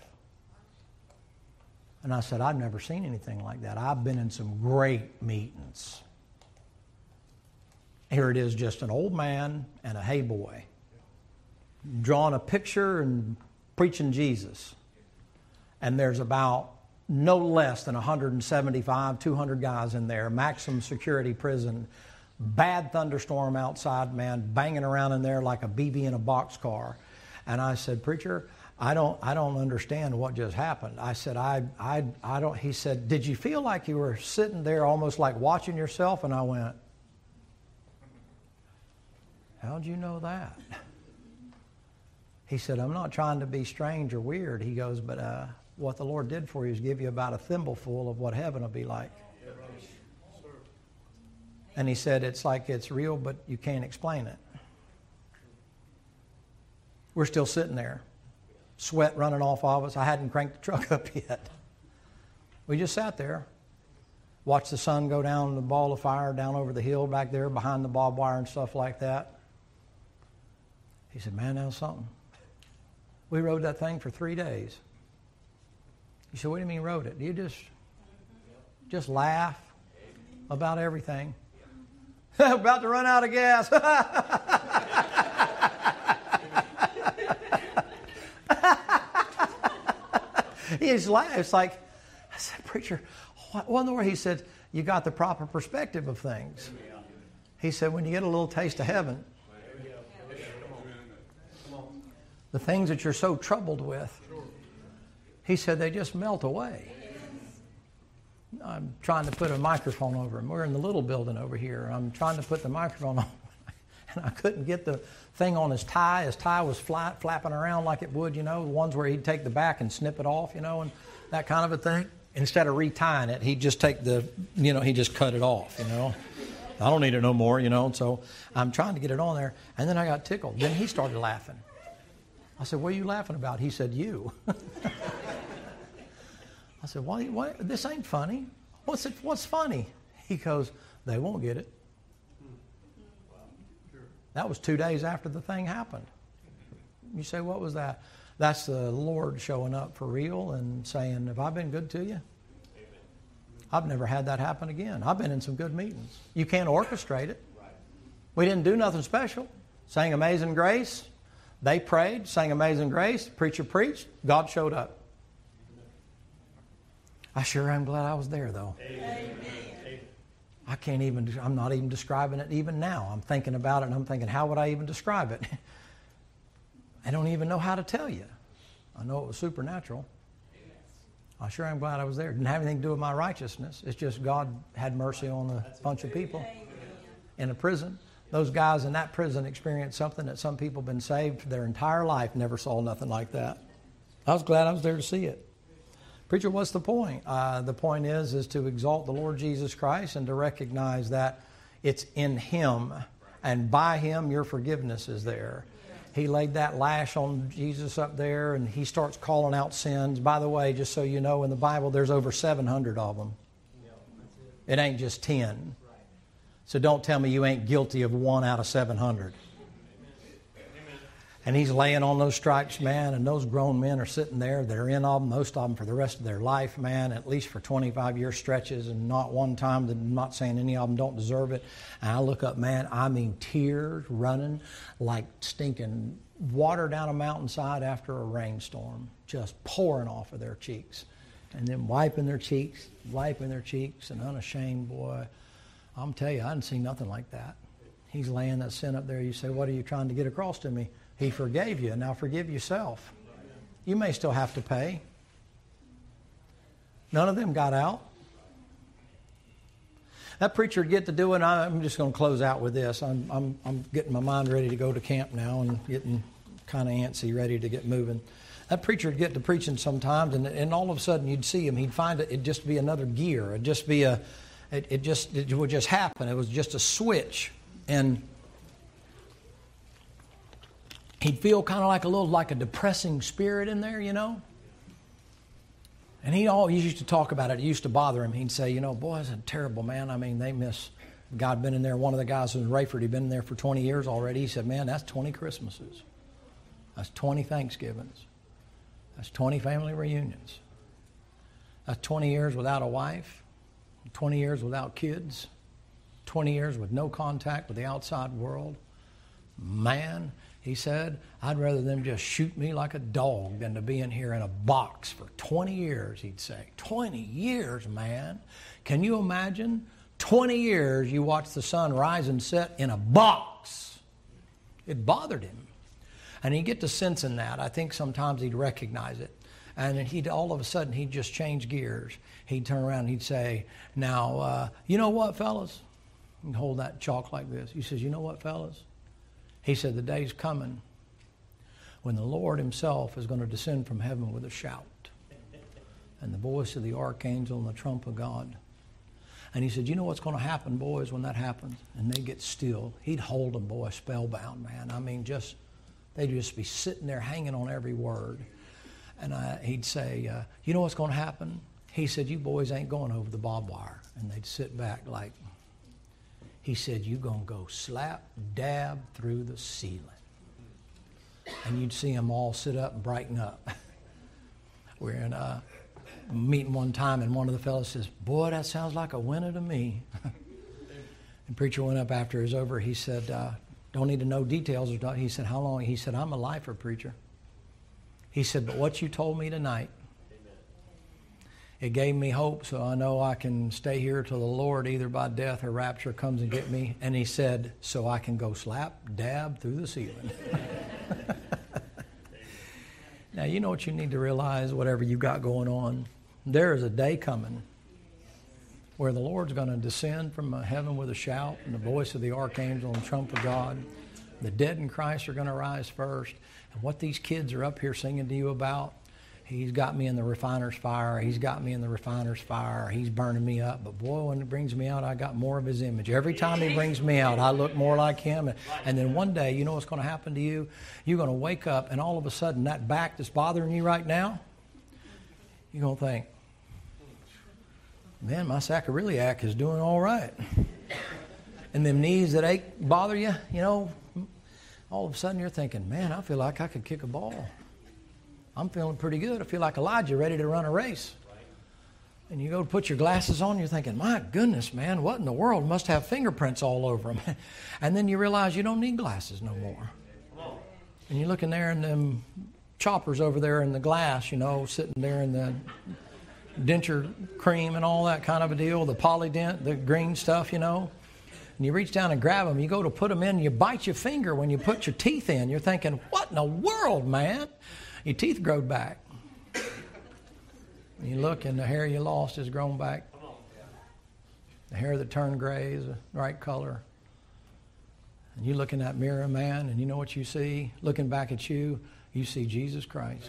And I said, "I've never seen anything like that. I've been in some great meetings. Here it is, just an old man and a hay boy drawing a picture and preaching Jesus. And there's about no less than 175, 200 guys in there, maximum security prison. Bad thunderstorm outside, man, banging around in there like a BB in a boxcar. And I said, "Preacher, I don't understand what just happened." I said, I don't. He said, "Did you feel like you were sitting there almost like watching yourself?" And I went, "How'd you know that?" He said, "I'm not trying to be strange or weird." He goes, "But what the Lord did for you is give you about a thimbleful of what heaven will be like." And he said, "It's like it's real, but you can't explain it." We're still sitting there. sweat running off of us. I hadn't cranked the truck up yet. We just sat there, watched the sun go down the ball of fire down over the hill back there behind the barbed wire and stuff like that. He said, man, that was something. We rode that thing for 3 days. He said, what do you mean rode it? Do you just laugh about everything? About to run out of gas. He just laughed. It's like, I said, preacher, what in the world? He said, you got the proper perspective of things. He said, when you get a little taste of heaven, the things that you're so troubled with, he said, they just melt away. I'm trying to put a microphone over him. We're in the little building over here. I'm trying to put the microphone on, and I couldn't get the thing on his tie. His tie was flapping around like it would, the ones where he'd take the back and snip it off, and that kind of a thing. Instead of retying it, he'd just take he just cut it off, I don't need it no more, So I'm trying to get it on there, and then I got tickled. Then he started laughing. I said, what are you laughing about? He said, you. I said, why? This ain't funny. What's funny? He goes, they won't get it. That was 2 days after the thing happened. You say, what was that? That's the Lord showing up for real and saying, have I been good to you? I've never had that happen again. I've been in some good meetings. You can't orchestrate it. We didn't do nothing special. Sang Amazing Grace. They prayed, sang Amazing Grace. Preacher preached. God showed up. I sure am glad I was there, though. Amen. I'm not even describing it even now. I'm thinking about it and I'm thinking, how would I even describe it? I don't even know how to tell you. I know it was supernatural. I sure am glad I was there. It didn't have anything to do with my righteousness. It's just God had mercy on a bunch of people in a prison. Those guys in that prison experienced something that some people have been saved their entire life, never saw nothing like that. I was glad I was there to see it. Preacher, what's the point? The point is to exalt the Lord Jesus Christ and to recognize that it's in Him, and by Him your forgiveness is there. He laid that lash on Jesus up there, and He starts calling out sins. By the way, just so you know, in the Bible there's over 700 of them. It ain't just 10. So don't tell me you ain't guilty of 1 out of 700. And He's laying on those stripes, man, and those grown men are sitting there. They're in of them, most of them for the rest of their life, man, at least for 25-year stretches, and not one time, I'm not saying any of them don't deserve it. And I look up, man, I mean tears running like stinking water down a mountainside after a rainstorm, just pouring off of their cheeks. And then wiping their cheeks, and unashamed, boy. I'm telling you, I didn't see nothing like that. He's laying that sin up there. You say, what are you trying to get across to me? He forgave you. Now forgive yourself. You may still have to pay. None of them got out. That preacher would get to do it. I'm just going to close out with this. I'm getting my mind ready to go to camp now and getting kind of antsy, ready to get moving. That preacher would get to preaching sometimes, and all of a sudden you'd see him. He'd find it'd just be another gear. It'd just be it would just happen. It was just a switch, and he'd feel kind of like a depressing spirit in there, And he used to talk about it. It used to bother him. He'd say, boy, it's a terrible, man. I mean, they miss. God been in there. One of the guys in Rayford, he'd been in there for 20 years already. He said, man, that's 20 Christmases. That's 20 Thanksgivings. That's 20 family reunions. That's 20 years without a wife. 20 years without kids. 20 years with no contact with the outside world. Man, he said, I'd rather them just shoot me like a dog than to be in here in a box for 20 years, he'd say. 20 years, man. Can you imagine? 20 years you watch the sun rise and set in a box. It bothered him. And he'd get to sensing that. I think sometimes he'd recognize it. And then all of a sudden, he'd just change gears. He'd turn around and he'd say, now, you know what, fellas? And hold that chalk like this. He says, you know what, fellas? He said, the day's coming when the Lord Himself is going to descend from heaven with a shout, and the voice of the archangel and the trump of God. And he said, you know what's going to happen, boys, when that happens? And they get still. He'd hold them, boy, spellbound, man. I mean, they'd just be sitting there hanging on every word. And he'd say, you know what's going to happen? He said, you boys ain't going over the barbed wire. And they'd sit back like, he said, you going to go slap dab through the ceiling. And you'd see them all sit up and brighten up. We're in a meeting one time, and one of the fellows says, boy, that sounds like a winner to me. And preacher went up after it was over. He said, don't need to know details. He said, how long? He said, I'm a lifer, preacher. He said, but what you told me tonight, it gave me hope, so I know I can stay here till the Lord, either by death or rapture, comes and get me. And he said, so I can go slap dab through the ceiling. Now, you know what you need to realize, whatever you got going on, there is a day coming where the Lord's going to descend from heaven with a shout and the voice of the archangel and trump of God. The dead in Christ are going to rise first. And what these kids are up here singing to you about, he's got me in the refiner's fire. He's got me in the refiner's fire. He's burning me up. But boy, when it brings me out, I got more of his image. Every time he brings me out, I look more like him. And then one day, you know what's going to happen to you? You're going to wake up, and all of a sudden, that back that's bothering you right now, you're going to think, man, my sacroiliac is doing all right. And them knees that ache bother you, you know, all of a sudden you're thinking, man, I feel like I could kick a ball. I'm feeling pretty good. I feel like Elijah ready to run a race. And you go to put your glasses on, you're thinking, my goodness, man, what in the world? Must have fingerprints all over them. And then you realize you don't need glasses no more. And you're looking there and them choppers over there in the glass, you know, sitting there in the denture cream and all that kind of a deal, the Polydent, the green stuff, you know. And you reach down and grab them. You go to put them in, you bite your finger when you put your teeth in. You're thinking, what in the world, man? Your teeth growed back. And you look and the hair you lost has grown back. The hair that turned gray is the right color. And you look in that mirror, man, and you know what you see? Looking back at you, you see Jesus Christ.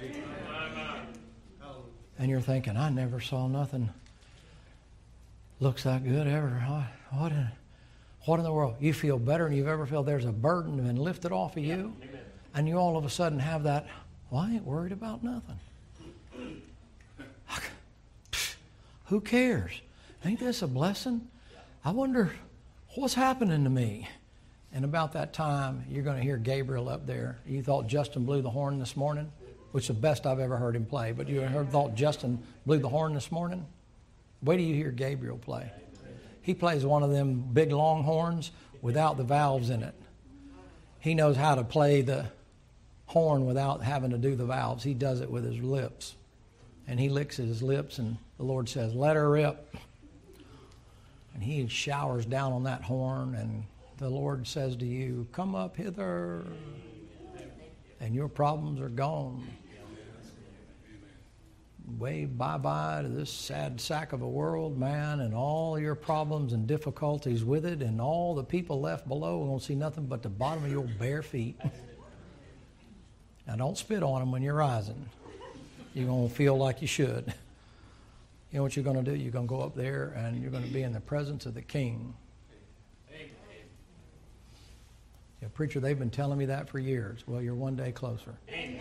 And you're thinking, I never saw nothing looks that good ever. What in the world? You feel better than you've ever felt. There's a burden been lifted off of you. And you all of a sudden have that, well, I ain't worried about nothing. Who cares? Ain't this a blessing? I wonder what's happening to me. And about that time, you're going to hear Gabriel up there. You thought Justin blew the horn this morning, which is the best I've ever heard him play. But you thought Justin blew the horn this morning? Wait till you hear Gabriel play. He plays one of them big long horns without the valves in it. He knows how to play the horn without having to do the valves. He does it with his lips. And he licks at his lips, and the Lord says, let her rip. And he showers down on that horn, and the Lord says to you, come up hither, and your problems are gone. Wave bye-bye to this sad sack of a world, man, and all your problems and difficulties with it, and all the people left below won't see nothing but the bottom of your bare feet. Now, don't spit on them when you're rising. You're going to feel like you should. You know what you're going to do? You're going to go up there, and you're going to be in the presence of the King. Yeah, preacher, they've been telling me that for years. Well, you're one day closer. Amen.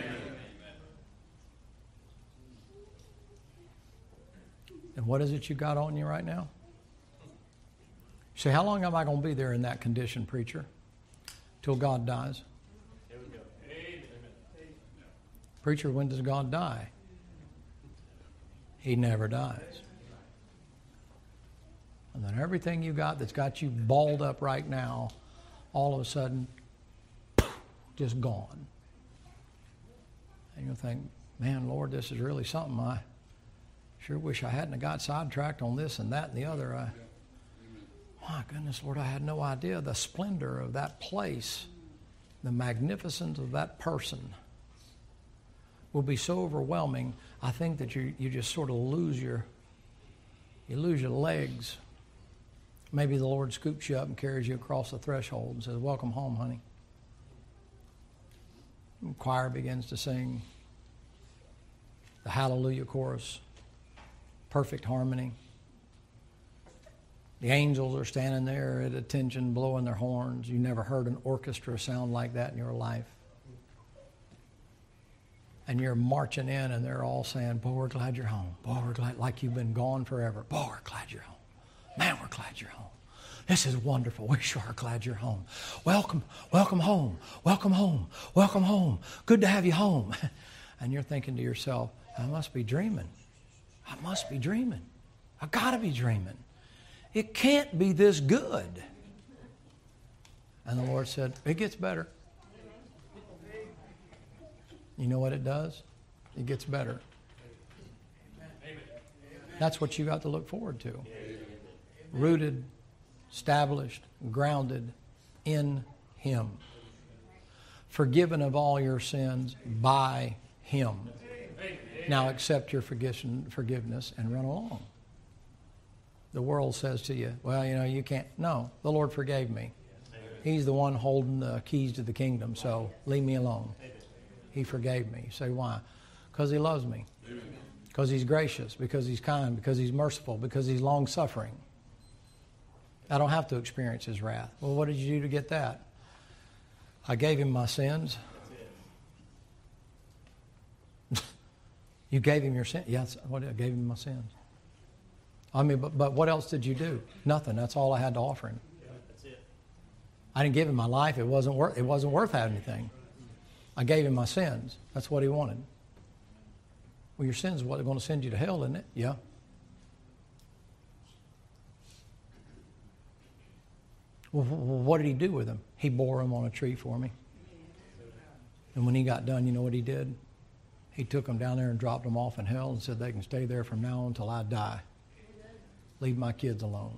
And what is it you got on you right now? You say, how long am I going to be there in that condition, preacher? Till God dies. There we go. Amen. Preacher, when does God die? He never dies. And then everything you got that's got you balled up right now, all of a sudden, just gone. And you'll think, man, Lord, this is really something. I sure wish I hadn't got sidetracked on this and that and the other. My goodness, Lord, I had no idea the splendor of that place, the magnificence of that person will be so overwhelming. I think that you just sort of lose your legs. Maybe the Lord scoops you up and carries you across the threshold and says, welcome home, honey. And the choir begins to sing the Hallelujah chorus. Perfect harmony. The angels are standing there at attention, blowing their horns. You never heard an orchestra sound like that in your life. And you're marching in and they're all saying, boy, we're glad you're home. Boy, we're glad, like you've been gone forever. Boy, we're glad you're home. Man, we're glad you're home. This is wonderful. We sure are glad you're home. Welcome, welcome home. Welcome home. Welcome home. Good to have you home. And you're thinking to yourself, I must be dreaming. I must be dreaming. I got to be dreaming. It can't be this good. And the Lord said, it gets better. You know what it does? It gets better. That's what you got to look forward to. Rooted, established, grounded in Him. Forgiven of all your sins by Him. Now accept your forgiveness and run along. The world says to you, well, you know, you can't. No, the Lord forgave me. He's the one holding the keys to the kingdom, so leave me alone. He forgave me. You say, why? Because He loves me. Because He's gracious. Because He's kind. Because He's merciful. Because He's long-suffering. I don't have to experience His wrath. Well, what did you do to get that? I gave Him my sins. You gave Him your sins? Yes, I gave Him my sins. I mean, but what else did you do? Nothing. That's all I had to offer Him. I didn't give Him my life. It wasn't worth having anything. I gave Him my sins. That's what He wanted. Well, your sins are what are going to send you to hell, isn't it? Yeah. Well, what did He do with them? He bore them on a tree for me. And when He got done, you know what He did? He took them down there and dropped them off in hell and said they can stay there from now on until I die. Leave my kids alone.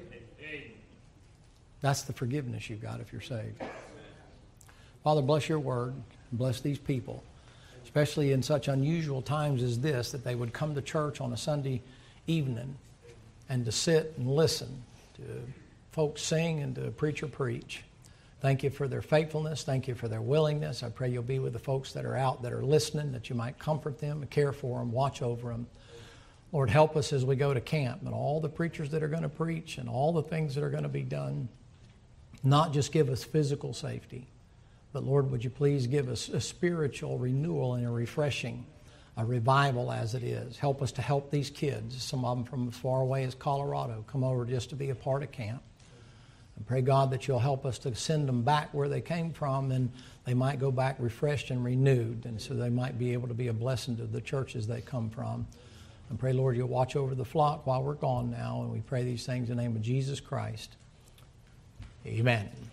That's the forgiveness you've got if you're saved. Father, bless your word. Bless these people, especially in such unusual times as this, that they would come to church on a Sunday evening and to sit and listen to folks sing and to a preacher preach. Thank you for their faithfulness. Thank you for their willingness. I pray you'll be with the folks that are out, that are listening, that you might comfort them and care for them, watch over them. Lord, help us as we go to camp and all the preachers that are going to preach and all the things that are going to be done. Not just give us physical safety, but Lord, would you please give us a spiritual renewal and a refreshing, a revival as it is. Help us to help these kids, some of them from as far away as Colorado, come over just to be a part of camp. And pray, God, that you'll help us to send them back where they came from, and they might go back refreshed and renewed, and so they might be able to be a blessing to the churches they come from. And pray, Lord, you'll watch over the flock while we're gone now, and we pray these things in the name of Jesus Christ. Amen.